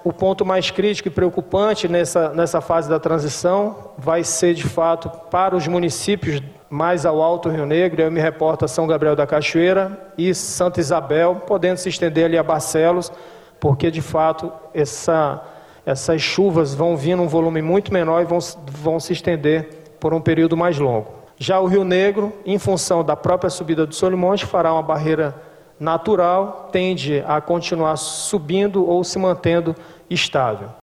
o ponto mais crítico e preocupante nessa fase da transição vai ser, de fato, para os municípios mais ao alto Rio Negro. Eu me reporto a São Gabriel da Cachoeira e Santa Isabel, podendo se estender ali a Barcelos, porque, de fato, essas chuvas vão vir num volume muito menor e vão se estender por um período mais longo. Já o Rio Negro, em função da própria subida do Solimões, fará uma barreira natural, tende a continuar subindo ou se mantendo estável.